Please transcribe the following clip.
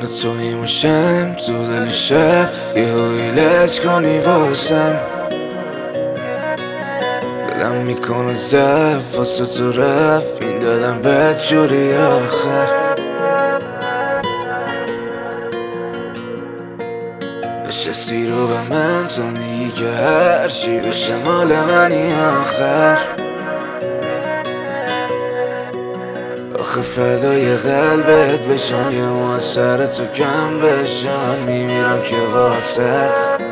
توی موشم تو دل شب یه لج کنی واسم. دلم میکنه ضعف واسه تو رفت این دلم بدجوری آخر. نشستی رو به من تو میگی که هرچی بشه مال منی آخر. آخه فدای قلبت بشم یه ماه سر تو کم بشم میمیرم که واسط.